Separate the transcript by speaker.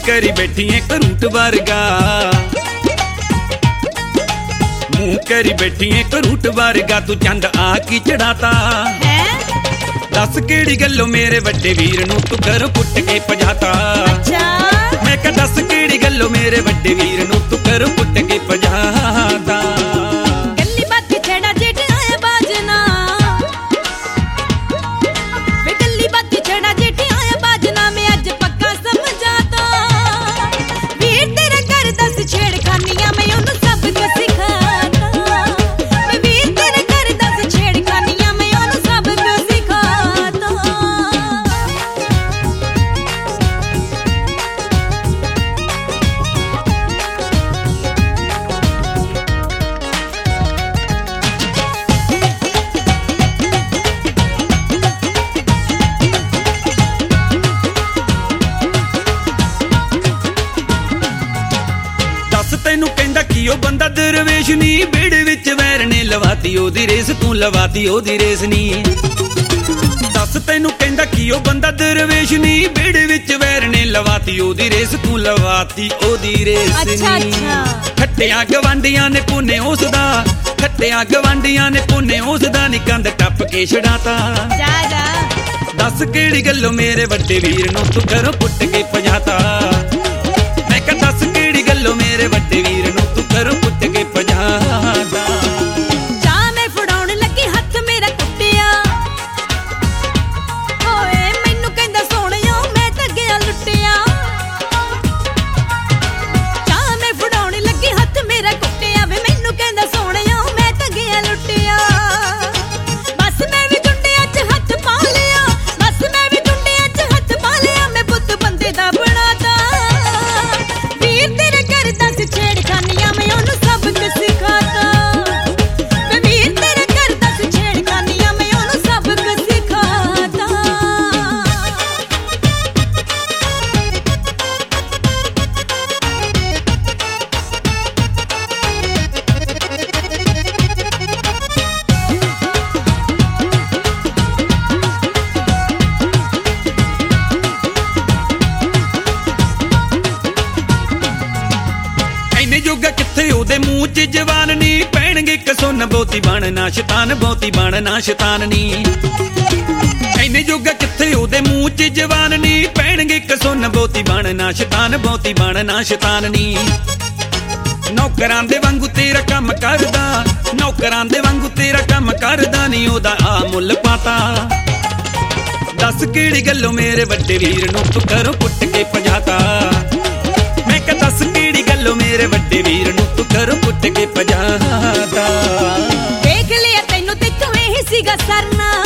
Speaker 1: करी बैठी है करूट वर्गा, मुंह करी बैठी है करूट वर्गा, तू चंद आकी चढ़ाता। दस केड़ी गल्लो मेरे वड्डे वीर नू तू घरों पुट के भजाता। मैं कहा दस केड़ी गल्लो मेरे वड्डे वीर नू तू घरों पुट के भजाता। तैनू कहंदा की ओ बंदा दरवेश नी, बेड़े विच वैर ने लवाती ओदी रेस, तू लवाती ओदी रेस नी। दस तैनू कहंदा की ओ बंदा दरवेश नी, बेड़े विच वैर ने लवाती ओदी रेस, तू लवाती ओदी रेस नी। खट्टिया गवांडियां ने पुने उसदा, खट्टिया गवांडियां ने पुने उसदा, नी कंध टप के छड़ाता। दस केड़ी गल्लो मेरे वड्डे वीर नू तू घरों पुट के भजाता। मैं कहा दस केड़ी गल्लो मेरे वड्डे वीर नू तू घरों पुट के भजाता।
Speaker 2: चाह मैं फड़ाउण लगी हथ मेरा कुट्टिया, ओए मैनू कहंदा सोहणिया मैं तां गया लुੱਟਿਆ। चाह मैं फड़ाउण लगी हथ मेरा कुट्टिया, वे मैनू कहंदा सोहणिया मैं तां गया लुੱਟਿਆ। बस मैं भी टुंडियां च हथ पा लिया, बस मैं भी टुंडियां च हथ पा लिया, मैं पुੱਤ ਬੰਦੇ ਦਾ ਬਣਾਤਾ। ਵੀਰ ਤੇਰੇ ਕਰਦਾ ਸੀ ਛੇੜਖਾਨੀਆਂ, ਮੈਂ ਉਹਨੂੰ ਸਬਕ ਸਿਖਾਤਾ। ਵੇ ਵੀਰ ਤੇਰੇ ਕਰਦਾ ਸੀ ਛੇੜਖਾਨੀਆਂ, ਮੈਂ ਉਹਨੂੰ ਸਬਕ ਸਿਖਾਤਾ।
Speaker 1: ਐਨੇ ਜੋਗਾ ਕਿੱਥੇ ਉਹਦੇ ਮੂੰਹ 'ਚ ਜਵਾਨ ਨੀ, ਪੈਣਗੇ ਕਸੁੰਨ ਬਹੁਤੀ ਬਣਨਾ ਸ਼ੈਤਾਨ, ਬਹੁਤੀ ਬਣਨਾ ਸ਼ੈਤਾਨ ਨੀ। ਐਨੇ ਜੋਗਾ ਕਿੱਥੇ ਉਹਦੇ ਮੂੰਹ 'ਚ ਜਵਾਨ ਨੀ, ਪੈਣਗੇ ਕਸੁੰਨ ਬਹੁਤੀ ਬਣਨਾ ਸ਼ੈਤਾਨ, ਬਹੁਤੀ ਬਣਨਾ ਸ਼ੈਤਾਨ ਨੀ। ਨੌਕਰਾਂ ਦੇ ਵਾਂਗੂ ਤੇਰਾ ਕੰਮ ਕਰਦਾ, ਨੌਕਰਾਂ ਦੇ ਵਾਂਗੂ ਤੇਰਾ ਕੰਮ ਕਰਦਾ, ਨੀ ਉਹਦਾ ਆ ਮੁੱਲ ਪਾਤਾ। ਦਸ ਕਿਹੜੀ ਗੱਲੋਂ ਮੇਰੇ ਵੱਡੇ ਵੀਰ ਨੂੰ ਤੂੰ ਘਰੋਂ ਪੁੱਟ ਕੇ ਭਜਾਤਾ। ਮੈਂ ਕਿਹਾ ਦਸ ਕਿਹੜੀ ਗੱਲੋਂ ਮੇਰੇ ਵੱਡੇ ਵੀਰ ਨੂੰ ਤੂੰ ਘਰੋਂ ਪੁੱਟ ਕੇ ਭਜਾਤਾ।
Speaker 2: ਦੇਖ ਲਿਆ ਤੈਨੂੰ ਤੇ ਤੂੰ ਇਹੀ ਸੀਗਾ ਸਰਨਾ,